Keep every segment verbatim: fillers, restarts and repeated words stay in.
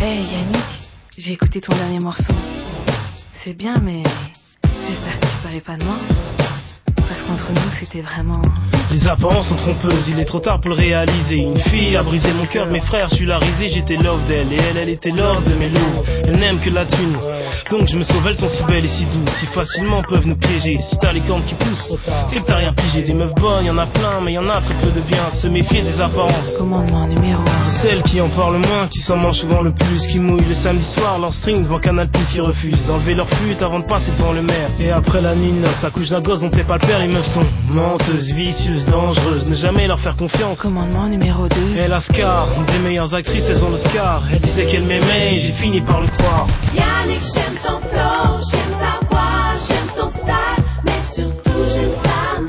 Hey Yannick, j'ai écouté ton dernier morceau. C'est bien, mais j'espère que tu parlais pas de moi. Parce qu'entre nous, c'était vraiment... Les apparences sont trompeuses, il est trop tard pour le réaliser. Une fille a brisé mon cœur, mes frères, je suis la risée, j'étais love d'elle. Et elle, elle était l'or de mes loups. Elle n'aime que la thune. Donc je me sauve, elles sont si belles et si douces, si facilement peuvent nous piéger. Si t'as les cornes qui poussent, c'est que t'as rien pigé. Des meufs bonnes, y'en a plein, mais y'en a très peu de bien. Se méfier des apparences. Commandement numéro un. C'est celles qui en parlent le moins, qui s'en mangent souvent le plus, qui mouillent le samedi soir leur string devant Canal Plus, qui refusent d'enlever leur flûte avant de passer devant le maire. Et après la nuit, ça couche d'un gosse dont t'es pas le père. Les meufs sont menteuses, vicieuses, dangereuses, ne jamais leur faire confiance. Commandement numéro deux. Elle a Scar, une des meilleures actrices, elles ont le Scar. Elle disait qu'elle m'aimait et j'ai fini par le croire. Yannick, j'aime ton flow, j'aime ta voix, j'aime ton style, mais surtout j'aime ta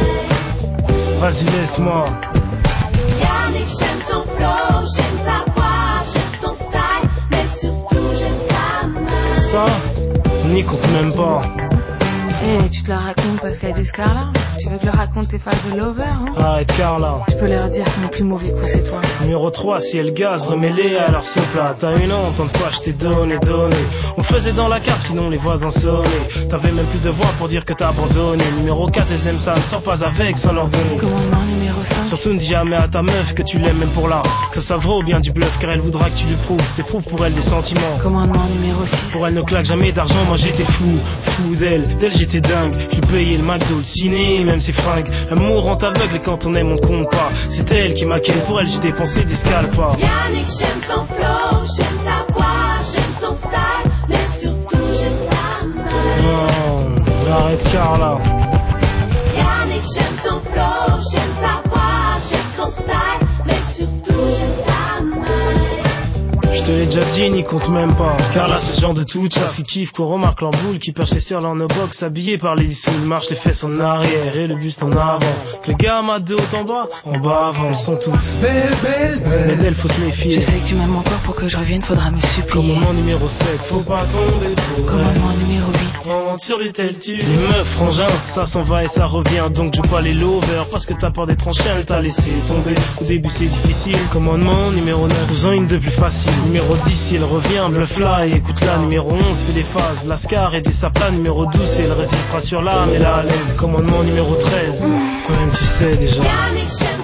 main. Vas-y laisse-moi. Yannick, j'aime ton flow, j'aime ta voix, j'aime ton style, mais surtout j'aime ta main. Ça, n'y compte même pas. Eh, hey, tu te la racontes parce qu'elle est Scarla? Tu veux que je leur raconte tes phases de lover, hein? Arrête Carla. Je peux leur dire que mon plus mauvais coup c'est toi. Numéro trois, si elle gaz, remets-les à leur sopla. T'as une honte, tant de fois je t'ai donné, donné. On faisait dans la carte, sinon les voisins sonnaient. T'avais même plus de voix pour dire que t'as abandonné. Numéro quatre, elles aiment ça, ne sors pas avec sans leur donner. Commandement numéro cinq. Surtout ne dis jamais à ta meuf que tu l'aimes même pour là. Que ça vaut bien du bluff, car elle voudra que tu lui prouves. T'éprouves pour elle des sentiments. Commandement numéro six. Pour elle ne claque jamais d'argent, moi j'étais fou, fou d'elle. D'elle j'étais dingue, je lui payais le McDo, le ciné, même ses fringues. L'amour rend aveugle et quand on aime on compte pas. C'est elle qui m'a ken, pour elle j'ai dépensé des scalpas. Yannick, j'aime ton flow, j'aime ta voix, j'aime ton style, mais surtout j'aime ta main. Non, arrête Carla. Yannick, j'aime ton flow, j'aime ta voix, j'aime ton style, mais surtout j'aime ta main. Je te l'ai déjà dit, n'y compte même pas. Car là c'est le genre de toute chasse qui kiffe, qu'on remarque leur boule, qui perche sur leur no-box, habillé par les dissous, marche les fesses en arrière et le buste en avant. Que les gamins de haut en bas, en bas avant, elles sont toutes belles, belles, belles. Mais d'elles faut se méfier. Je sais que tu m'aimes encore, pour que je revienne faudra me supplier. Commandement numéro sept, faut pas tomber pour Commandement numéro huit. En sur du tel tu. Les meufs frangins, ça s'en va et ça revient. Donc je pas les lovers, parce que t'as peur d'être en chien, elle t'a laissé tomber. Au début c'est difficile. Commandement numéro neuf, trouve-en une de plus facile. Numéro dix, si elle revient, bluff là et écoute là. Numéro onze, fait des phases, Lascar et des saplas. Numéro douze, si elle résistera sur l'âme et là à l'aise. Commandement numéro treize, toi-même tu sais déjà. Yannick, j'aime